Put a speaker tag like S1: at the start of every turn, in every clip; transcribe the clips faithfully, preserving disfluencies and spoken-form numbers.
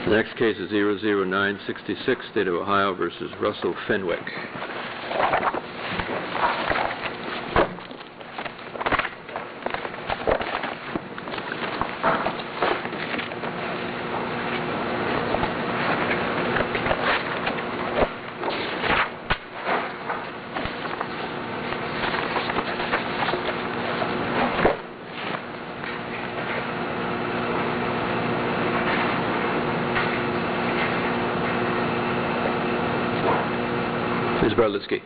S1: The next case is zero zero nine six six, State of Ohio versus Russell Fenwick. Miz Barlitzky.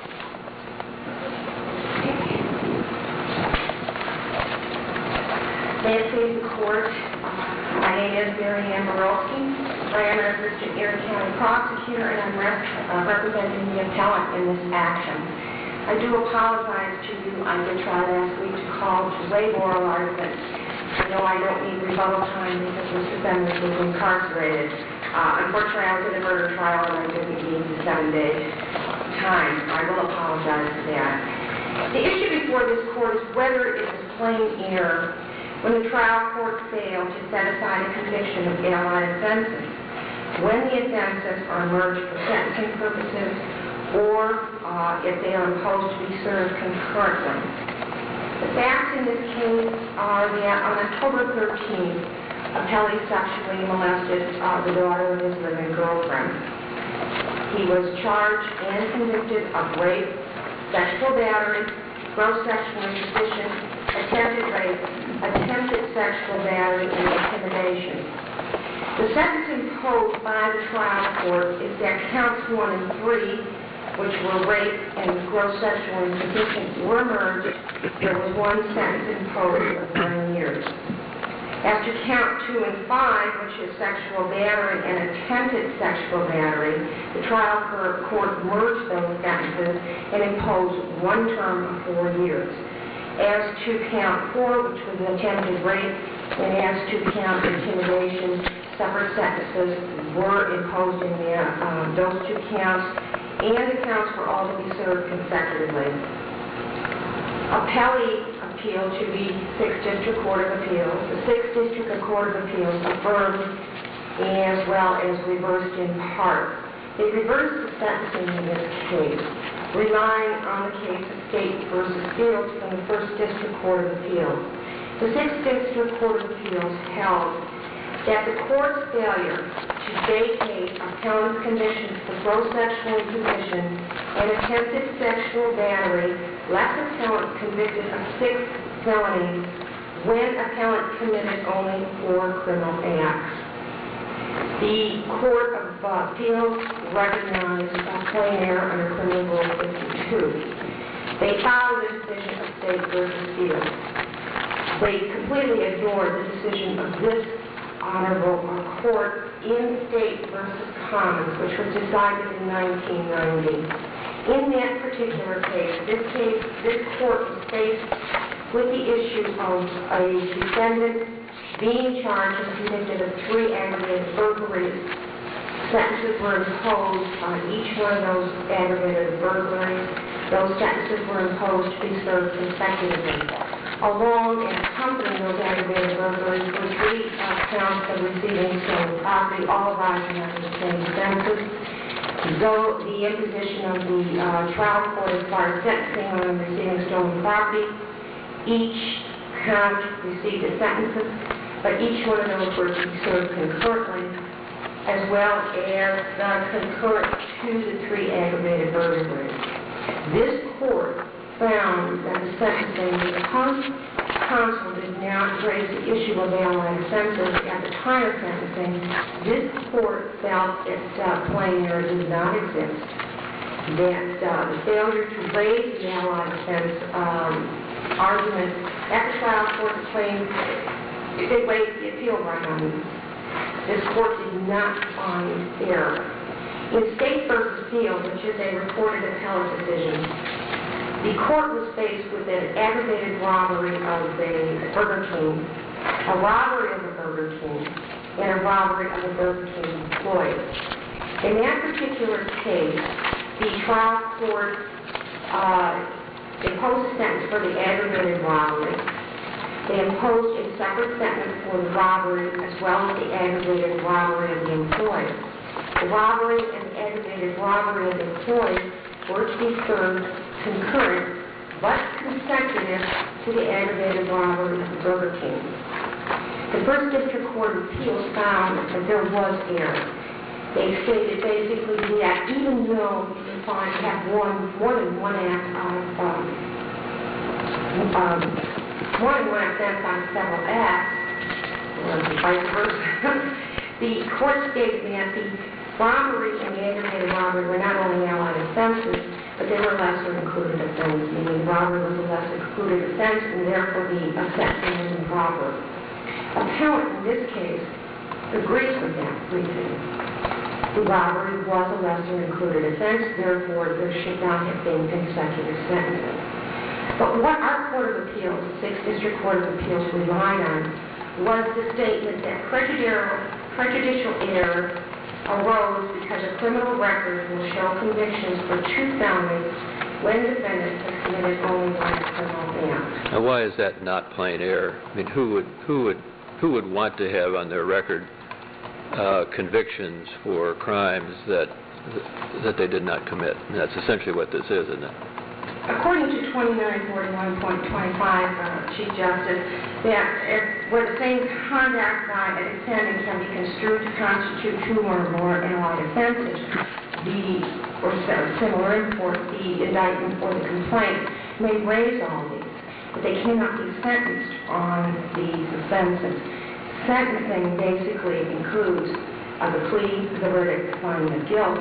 S2: May it please the Court, my name is Mary Ann Borowski. I am an assistant Erie County prosecutor, and I'm rep uh, representing the appellant in this action. I do apologize to you. I did try last week to call to waive oral arguments. I know I don't need rebuttal time because Mister Fenwick was incarcerated. Uh, unfortunately, I was in a murder trial and I didn't need the seven days time. I will apologize for that. The issue before this Court is whether it was plain error when the trial court failed to set aside a conviction of allied offenses, when the offenses are merged for sentencing purposes, or uh, if they are imposed to be served concurrently. The facts in this case are that on October thirteenth, appellee sexually molested uh, the daughter of his living girlfriend. He was charged and convicted of rape, sexual battery, gross sexual imposition, attempted rape, attempted sexual battery, and intimidation. The sentence imposed by the trial court is that counts one and three, which were rape and gross sexual imposition, were merged. There was one sentence imposed of nine years. As to count two and five, which is sexual battery and attempted sexual battery, the trial court merged those sentences and imposed one term of four years. As to count four, which was attempted rape, and as to count intimidation, separate sentences were imposed in there. Um, those two counts and the counts were all to be served consecutively. Appellee appealed to the sixth District Court of Appeals. The sixth District Court of Appeals affirmed as well as reversed in part. They reversed the sentencing in this case, relying on the case of State versus Fields from the first District Court of Appeals. The sixth District Court of Appeals held that the court's failure to vacate appellant's convictions for gross sexual imposition and attempted sexual battery left appellant convicted of six felonies when appellant committed only four criminal acts. The Court of uh, Appeals recognized a plain error under Criminal Rule fifty-two. They followed the decision of State versus Fields. They completely ignored the decision of this Honorable Court in State versus Commons, which was decided in nineteen ninety. In that particular case, this case, this court was faced with the issue of a defendant being charged and convicted of three aggravated burglaries. Sentences were imposed on each one of those aggravated burglaries. Those sentences were imposed to be served consecutively. Along and accompanying those aggravated burglaries were three uh, counts of receiving stolen property, all arising under the same offenses. Though the imposition of the uh, trial court required sentencing on receiving stolen property, each count received a sentence, but each one of those were to be served concurrently, as well as uh, concurrent to the three aggravated burglaries. This court found that the sentencing, because counsel did not raise the issue of allied offenses at the time of sentencing, this court felt that uh, plain error did not exist, that uh, the failure to raise the allied offense um, argument at the trial court claimed it waived the appeal right on this. This court did not find error. In State versus Fields, which is a reported appellate decision, the court was faced with an aggravated robbery of a Burger King, a robbery of a Burger King, and a robbery of a Burger King employee. In that particular case, the trial court uh, imposed a sentence for the aggravated robbery. They imposed a a separate sentence for the robbery as well as the aggravated robbery of the employee. The robbery and the aggravated robbery of the employee were to be served concurrent but consecutive to the aggravated robbery of the Burger King. The First District Court of Appeals found that there was error. They stated basically that even though you can find have one more than one act of um, um, more than one offense on several acts, or vice versa, the court stated that the robbery and the aggravated robbery were not only allied offenses, but they were lesser included offenses, meaning robbery was a lesser included offense, and therefore the sentencing was improper. Appellant in this case agrees with that reasoning. The robbery was a lesser included offense, therefore there should not have been consecutive sentences. But what our Court of Appeals, the Sixth District Court of Appeals, relied on was the statement that prejudicial, prejudicial error arose because a criminal record will show convictions for two felonies when defendants have committed only one criminal act.
S1: Now, why is that not plain error? I mean, who would who would who would want to have on their record uh, convictions for crimes that that they did not commit? And that's essentially what this is, isn't it?
S2: According to twenty-nine forty-one point twenty-five, uh, Chief Justice, that if, where the same conduct by a defendant can be construed to constitute two or more allied offenses, the or similar import, the indictment or the complaint may raise all these, but they cannot be sentenced on these offenses. Sentencing basically includes uh, the plea, the verdict, the finding of guilt,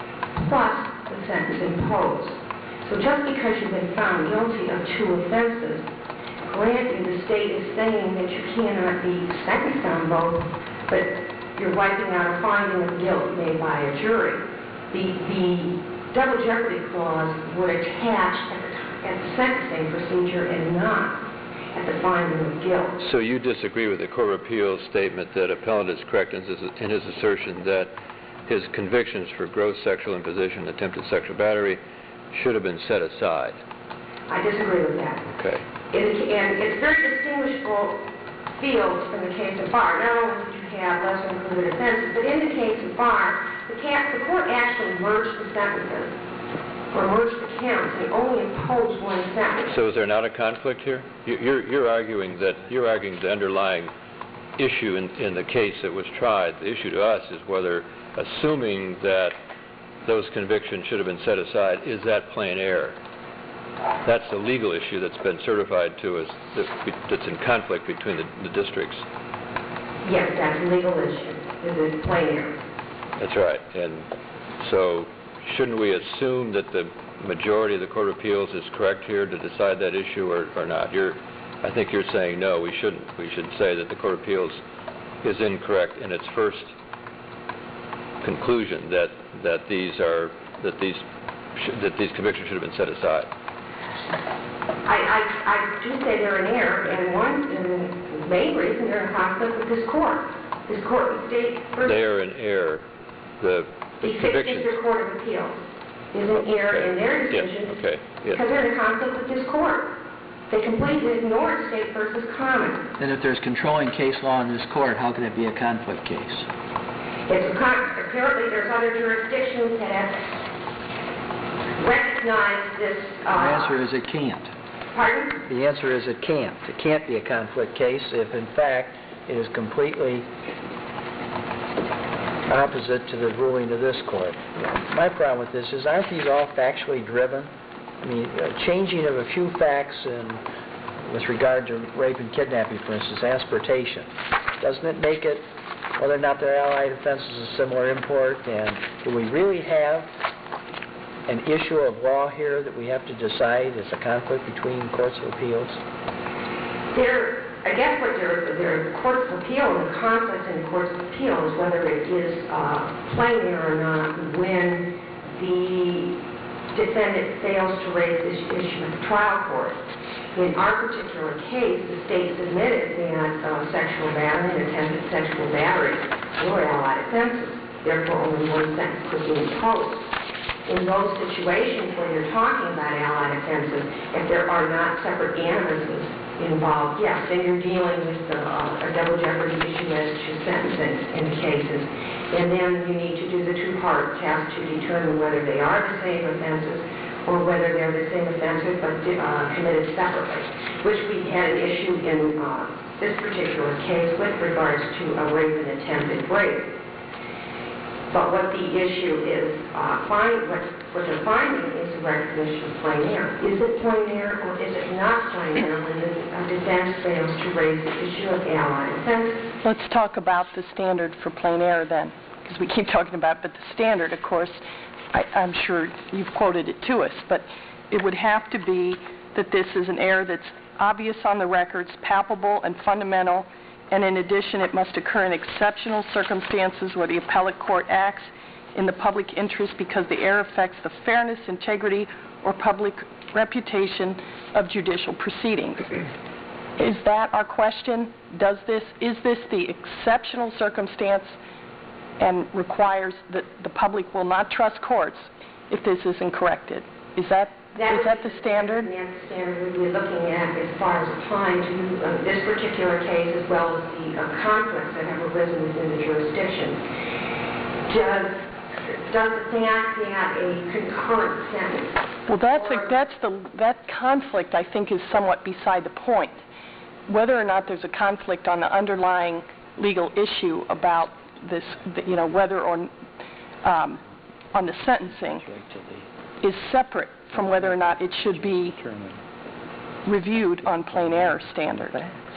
S2: plus the sentence imposed. So just because you've been found guilty of two offenses, granted the state is saying that you cannot be sentenced on both, but you're wiping out a finding of guilt made by a jury. The, the double jeopardy clause would attach at the, at the sentencing procedure and not at the finding of guilt.
S1: So you disagree with the Court of Appeals statement that appellant is correct in his, in his assertion that his convictions for gross sexual imposition, attempted sexual battery, should have been set aside?
S2: I disagree with that.
S1: Okay.
S2: It, and it's very distinguishable fields from the case of Barr. Not only did you have lesser included offenses, but in the case of Barr, the, cap, the court actually merged the sentences, or merged the counts, and only imposed one sentence.
S1: So is there not a conflict here? You're, you're arguing that you're arguing the underlying issue in, in the case that was tried. The issue to us is whether, assuming that those convictions should have been set aside, is that plain error? That's the legal issue that's been certified to us that's in conflict between the, the districts.
S2: Yes, that's a legal issue. It is plain error.
S1: That's right. And so shouldn't we assume that the majority of the Court of Appeals is correct here to decide that issue or, or not? You're, I think you're saying no, we shouldn't. We should say that the Court of Appeals is incorrect in its first conclusion that that these are that these sh that these convictions should have been set aside.
S2: I, I, I do say they're in error, and one and the main reason they're in conflict with this court. This court and state first.
S1: They are in error. The, the,
S2: the Sixth District Court of Appeals is in error
S1: okay.
S2: in their decision
S1: yes. okay. yes.
S2: because they're in conflict with this court. They completely ignored State versus Common.
S3: And if there's controlling case law in this court, how can it be a conflict case?
S2: It's a con apparently there's other jurisdictions that have recognized this. Uh,
S3: the answer is it can't.
S2: Pardon?
S3: The answer is it can't. It can't be a conflict case if, in fact, it is completely opposite to the ruling of this court. My problem with this is, aren't these all factually driven? I mean, uh, changing of a few facts in, with regard to rape and kidnapping, for instance, asportation, doesn't it make it whether or not they're allied offenses of similar import? And do we really have an issue of law here that we have to decide as a conflict between courts of appeals?
S2: There, I guess what there, there are courts of appeal and the conflict in the courts of appeal is whether it is uh, plain error or not when the defendant fails to raise this issue at the trial court. In our particular case, the state submitted that uh, sexual battery and attempted sexual battery were allied offenses. Therefore, only one sentence could be imposed. In those situations where you're talking about allied offenses, if there are not separate animuses involved, yes, then you're dealing with uh, a double jeopardy issue as to sentencing in cases. And then you need to do the two-part test to determine whether they are the same offenses or whether they're the same offenses but uh, committed separately, which we had an issue in uh, this particular case with regards to a rape and attempted rape. But what the issue is, uh, find, what, what they're finding is a recognition of plain error. Is it plain error or is it not plain error when the uh, defense fails to raise the issue of allied offenses?
S4: Let's talk about the standard for plain error then, because we keep talking about it, but the standard, of course, I, I'm sure you've quoted it to us, but it would have to be that this is an error that's obvious on the records, palpable and fundamental, and in addition, it must occur in exceptional circumstances where the appellate court acts in the public interest because the error affects the fairness, integrity, or public reputation of judicial proceedings. Is that our question? Does this, is this the exceptional circumstance and requires that the public will not trust courts if this isn't corrected? Is that
S2: That
S4: is that the standard?
S2: And that's the standard we're looking at as far as applying to uh, this particular case as well as the uh, conflicts that have arisen within the jurisdiction. Does, does the fact that a concurrent sentence...
S4: Well, that's, a, that's the, that conflict, I think, is somewhat beside the point. Whether or not there's a conflict on the underlying legal issue about this, you know, whether or um, on the sentencing is separate from whether or not it should be reviewed on plain error standard.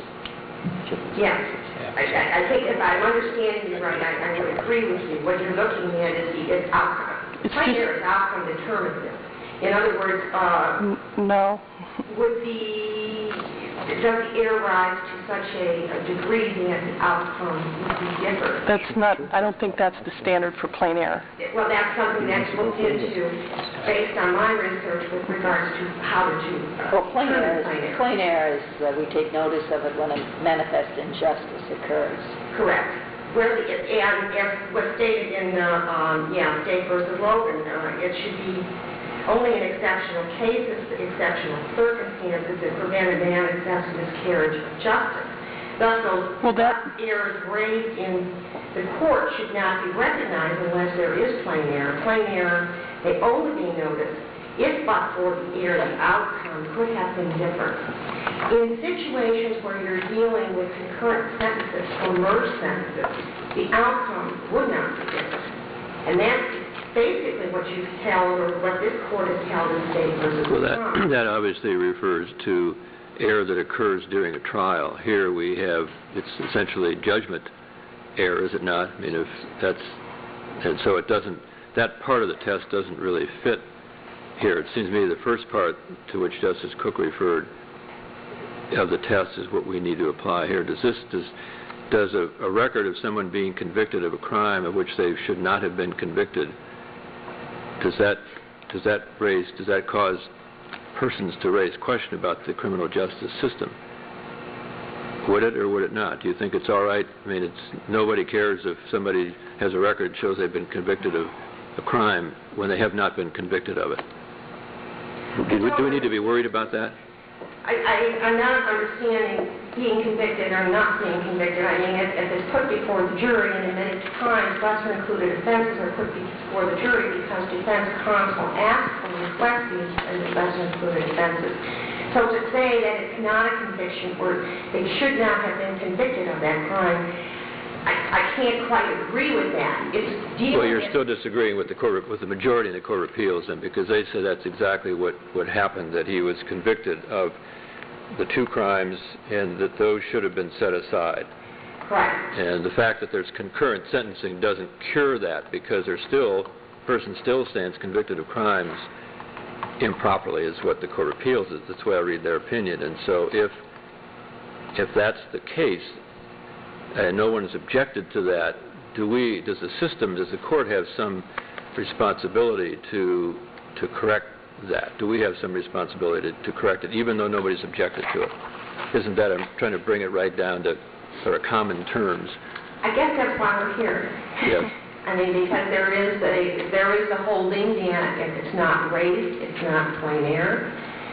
S2: Yes. I, I, I think if I'm understanding you right, I, I would agree with you. What you're looking at is the is outcome.
S4: It's
S2: plain
S4: just,
S2: error is outcome determinative. In other words, uh,
S4: n- no.
S2: would the, does the error rise to such a, a degree that the outcome would be different?
S4: That's not, I don't think that's the standard for plain error.
S2: Well, that's something that's looked into based on my research with regards to how to uh,
S5: Well, plain error
S2: determine
S5: is, plain error is uh, we take notice of it when a manifest injustice occurs.
S2: Correct. Where the, and as was stated in the, um, yeah, State versus Logan, uh, it should be only in exceptional cases, exceptional circumstances that prevent a manifest miscarriage of justice. Thus, those
S4: well, that,
S2: errors raised in the court should not be recognized unless there is plain error. Plain error may only be noticed if but for the error, the outcome could have been different. In situations where you're dealing with concurrent sentences or merged sentences, the outcome would not be different. And that's basically what you've held, or what this court has held in State versus
S1: Well, that, that obviously refers to error that occurs during a trial. Here we have, it's essentially judgment error, is it not? I mean, if that's, and so it doesn't, that part of the test doesn't really fit here. It seems to me the first part to which Justice Cook referred of the test is what we need to apply here. Does this, does, does a, a record of someone being convicted of a crime of which they should not have been convicted, does that, does that raise, does that cause persons to raise question about the criminal justice system? Would it or would it not? Do you think it's all right? I mean, it's, nobody cares if somebody has a record that shows they've been convicted of a crime when they have not been convicted of it. Do we, do we need to be worried about that?
S2: I, I, I'm not understanding being convicted or not being convicted. I mean, if, if it's put before the jury, and in many times lesser included offenses are put before the jury because defense counsel asks and requests these lesser included offenses. So to say that it's not a conviction or they should not have been convicted of that crime, I, I can't quite agree with that. It's dealing
S1: Well, you're
S2: with
S1: still disagreeing with the court, with the majority in the Court of Appeals, then, because they say that's exactly what, what happened, that he was convicted of the two crimes and that those should have been set aside.
S2: Correct.
S1: And the fact that there's concurrent sentencing doesn't cure that, because there's still, person still stands convicted of crimes improperly, is what the Court of Appeals is. That's the way I read their opinion. And so if, if that's the case, and no one has objected to that, do we, does the system, does the court have some responsibility to to correct that? Do we have some responsibility to, to correct it, even though nobody's objected to it? Isn't that, I'm trying to bring it right down to sort of common terms.
S2: I guess that's why we're here.
S1: Yes.
S2: I mean, because there is a there is a holding that if it's not raised, it's not plain error.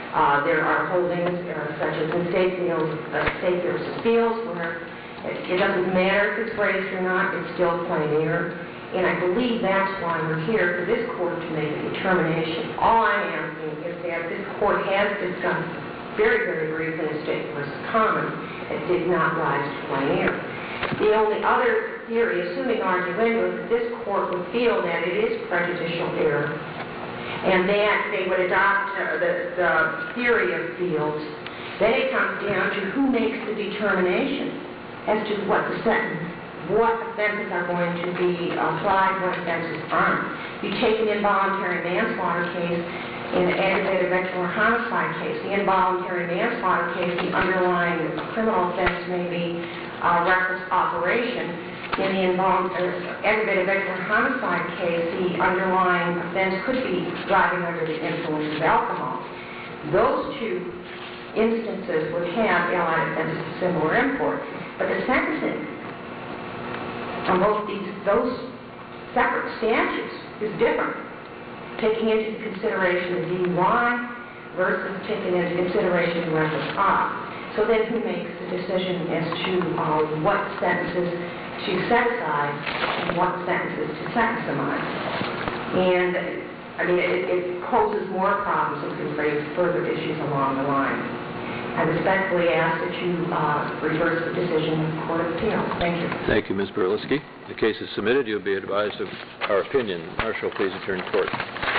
S2: Uh, There are holdings uh, such as in State Fields, uh, State versus Fields, where it it doesn't matter if it's raised or not, it's still plain error. And I believe that's why we're here, for this court to make a determination. All I'm asking is that this court has discussed very, very briefly in State versus Common, it did not rise to plain error. The only other theory, assuming arguendo, is that this court would feel that it is prejudicial error, and that they would adopt uh, the, the theory of Fields. Then it comes down to who makes the determination as to what the sentence, what offenses are going to be applied, what offenses aren't. You take an involuntary manslaughter case, in an aggravated vehicular homicide case, the involuntary manslaughter case, the underlying criminal offense may be uh, reckless operation. In the involuntary aggravated vehicular homicide case, the underlying offense could be driving under the influence of alcohol. Those two instances would have allied offenses of similar import, but the sentencing on both these, those separate statutes is different, taking into consideration the D U I versus taking into consideration the reckless op. So then who makes the decision as to uh, what sentences to set aside and what sentences to sentence them on? And, I mean, it, it poses more problems if we raise further issues along the line. I respectfully ask that you uh, reverse the decision of the Court of Appeals. Thank you.
S1: Thank you, Miz Berlisky. The case is submitted. You'll be advised of our opinion. Marshal, please adjourn court.